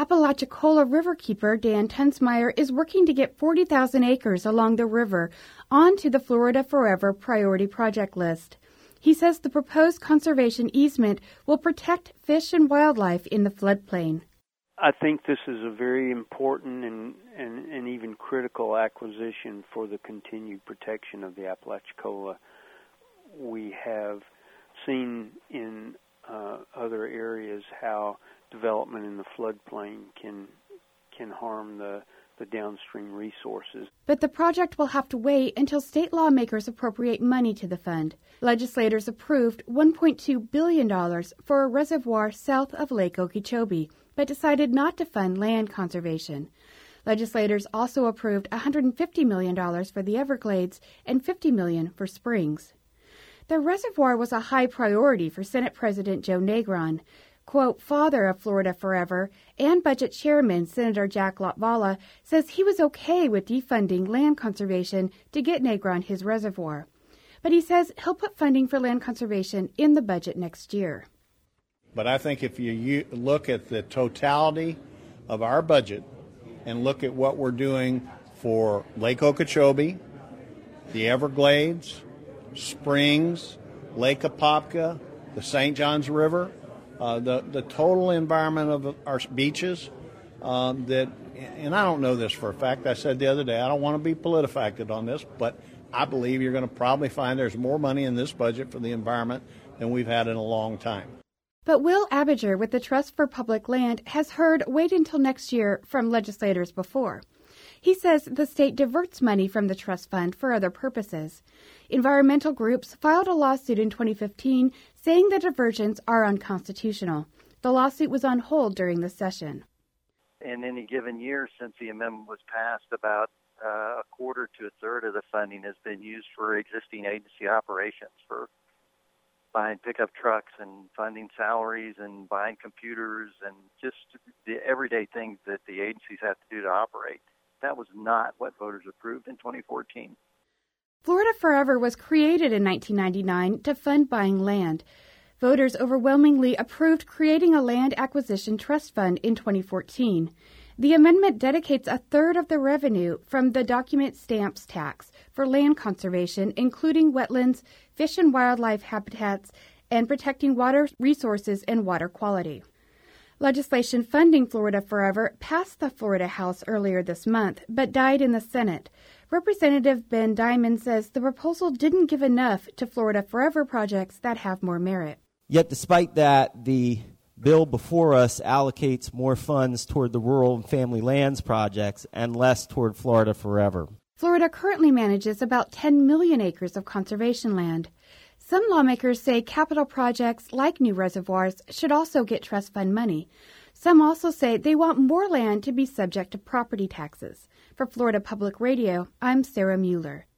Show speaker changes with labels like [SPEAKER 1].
[SPEAKER 1] Apalachicola riverkeeper Dan Tunsmeyer is working to get 40,000 acres along the river onto the Florida Forever priority project list. He says the proposed conservation easement will protect fish and wildlife in the floodplain.
[SPEAKER 2] I think this is a very important and even critical acquisition for the continued protection of the Apalachicola. We have seen in other areas how development in the floodplain can harm the downstream resources.
[SPEAKER 1] But the project will have to wait until state lawmakers appropriate money to the fund. Legislators approved $1.2 billion for a reservoir south of Lake Okeechobee, but decided not to fund land conservation. Legislators also approved $150 million for the Everglades and $50 million for Springs. The reservoir was a high priority for Senate President Joe Negron, quote, father of Florida Forever, and Budget Chairman Senator Jack Latvala says he was okay with defunding land conservation to get Negron his reservoir. But he says he'll put funding for land conservation in the budget next year.
[SPEAKER 3] But I think if you look at the totality of our budget and look at what we're doing for Lake Okeechobee, the Everglades, Springs, Lake Apopka, the St. Johns River, the total environment of our beaches, and I don't know this for a fact, I said the other day, I don't want to be politifacted on this, but I believe you're going to probably find there's more money in this budget for the environment than we've had in a long time.
[SPEAKER 1] But Will Abinger with the Trust for Public Land has heard wait until next year from legislators before. He says the state diverts money from the trust fund for other purposes. Environmental groups filed a lawsuit in 2015 saying the diversions are unconstitutional. The lawsuit was on hold during the session.
[SPEAKER 4] In any given year since the amendment was passed, about a quarter to a third of the funding has been used for existing agency operations, for buying pickup trucks and funding salaries and buying computers and just the everyday things that the agencies have to do to operate. That was not what voters approved in 2014.
[SPEAKER 1] Florida Forever was created in 1999 to fund buying land. Voters overwhelmingly approved creating a land acquisition trust fund in 2014. The amendment dedicates a third of the revenue from the document stamps tax for land conservation, including wetlands, fish and wildlife habitats, and protecting water resources and water quality. Legislation funding Florida Forever passed the Florida House earlier this month, but died in the Senate. Representative Ben Diamond says the proposal didn't give enough to Florida Forever projects that have more merit.
[SPEAKER 5] Yet despite that, the bill before us allocates more funds toward the rural and family lands projects and less toward Florida Forever.
[SPEAKER 1] Florida currently manages about 10 million acres of conservation land. Some lawmakers say capital projects like new reservoirs should also get trust fund money. Some also say they want more land to be subject to property taxes. For Florida Public Radio, I'm Sarah Mueller.